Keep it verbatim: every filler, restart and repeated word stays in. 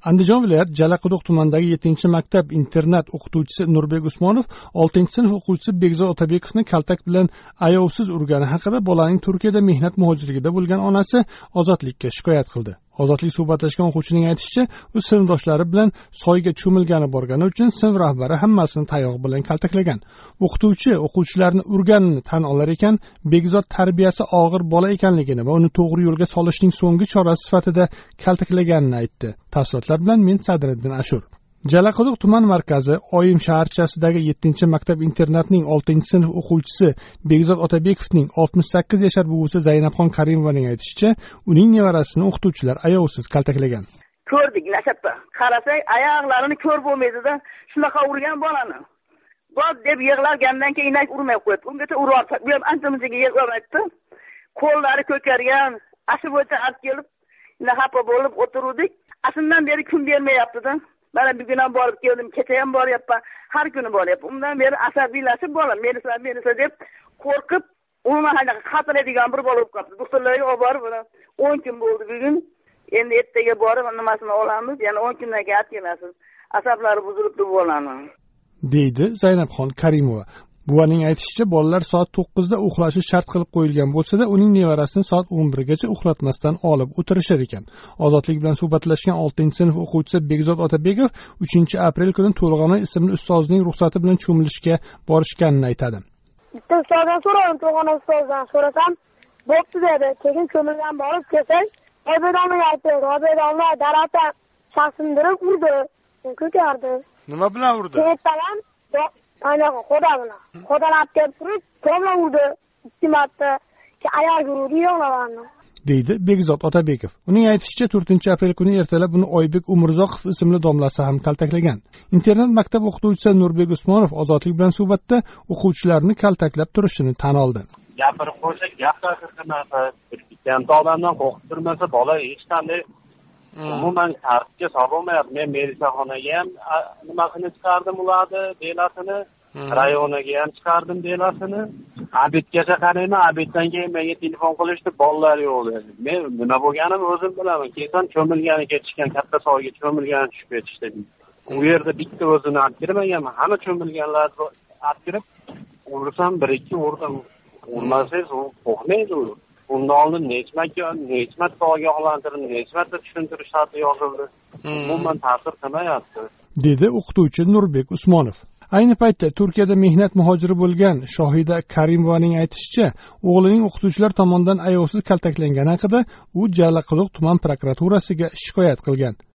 Andijon viloyat Jalaquduq tumanidagi yettinchi maktab internat o'qituvchisi Nurbek Usmonov oltinchi sinf o'quvchisi Begzod Otabekovni kaltak bilan ayovsiz urgani haqida bolaning Turkiyada mehnat muhojirligida bo'lgan onasi Ozodlikka shikoyat qildi. Ozodlik suhbatlashgan o'quvchining aytishicha, u sinfdoshlari bilan soyga cho'milgani borgani uchun sinf rahbari hammasini tayoq bilan kaltaklagan. O'qituvchi o'quvchilarni urganini tan olar ekan, Begzod tarbiyasi og'ir bola ekanligini va uni to'g'ri yo'lga solishning so'nggi chorasi sifatida kaltaklaganini aytdi. Tafsilotlar bilan men Sadriddin Ashur. Jalaquduq tuman markazi Oyim shaharchasidagi yettinchi maktab internatning oltinchi sinf o'quvchisi Begzod Otabekovning oltmish sakkiz yashar buvisi Zaynabxon Karimovaning aytishicha, uning nevarasini o'qituvchilar ayovsiz kaltaklagan. Ko'rdik, nashatda. Qarasak, oyoqlarini ko'r bo'lmaydi-da, shunaqa urgan bolani. Bot deb yig'largandan keyin inak urmay qo'ydi. Ungacha uryapti. Bu ham ancha-munchaga yig'lamaydi. Qo'llari ko'kargan, ashi bo'yicha olib kelib, xafa bo'lib o'tirdik. Asldan beri kun bermayapti-da. Mana bugun ham borib keldim, kecha ham boryapman, har kuni boryapman. Undan beri asabiylashib bolam, menisa, menisa deb qo'rqib, umuman hali xatiradigan bir bola bo'lib qoldi. Doktorlarga olib borib, o'n kun bo'ldi bugun. Endi ertaga borib nimasini olamiz, yana o'n kundan keyin olib kelasiz. Asablari buzilibdi bolani, deydi Zaynabxon Karimova. Buvaning aytishicha, bolalar soat to'qqizda uxlashi shart qilib qo'yilgan bo'lsa-da, uning nevarasini soat o'n birgacha uxlatmasdan olib o'tirishar ekan. Ozodlik bilan suhbatlashgan oltinchi sinf o'quvchisi Begzod Otabekov uchinchi aprel kuni To'lg'onay ismli ustozining ruxsati bilan cho'milishga borishganini aytadi. Bitta ustozdan so'radim, To'lg'onay ustozidan so'rasam, bo'pti dedi. Keyin cho'milgan borib kelsak, Oybedonga aytdi, Oybedonlar daraxtdan shaxsindirib urdi, ko'kardi. Nima bilan urdi? Keyin Aynen xoda bilan. Xodalab kelib turib, tomla urdi. ikki marta ki ayoq urdi yo'qlaganni. deydi Begzod Otabekov. Uning aytishicha, to'rtinchi aprel kuni ertalab uni Oybek Umurzoqov ismli domlasi ham kaltaklagan. Internat maktab o'qituvchisi Nurbek Usmonov Ozodlik bilan suhbatda o'quvchilarni kaltaklab turishini tan oldi. Gapirib qo'ysa, gaplar qilmasa, bitta odamdan qo'rqib turmasa, bola hech qanday umuman tartibga sololmayapti. Men merisaxonaga ham nimasini chiqardim ularni, belasini, rayonaga ham chiqardim belasini. Abidgacha qarayman, abiddan keyin menga telefon qilishdi, bolalar yo'q dedi. Men nima bo'lganini o'zim bilaman. Keyin cho'milgani ketishgan, katta soyga cho'milgani tushib ketishdi. U yerda bitta o'zini olib kirmagan, hamma cho'milganlar olib kirib, ursam bir ikki urdim. Urmasangiz u qo'rqmaydi u. Undan oldin nechmatga, nechmatga ogohlantirib, nechmatga tushuntirish xati yozildi. Umuman ta'sir qilmayapti, dedi o'qituvchi Nurbek Usmonov. Ayni paytda Turkiyada mehnat muhojiri bo'lgan Shohida Karimovaning aytishicha, o'g'lining o'qituvchilar tomonidan ayovsiz kaltaklangani haqida u Jalaquduq tuman prokuraturasiga shikoyat qilgan.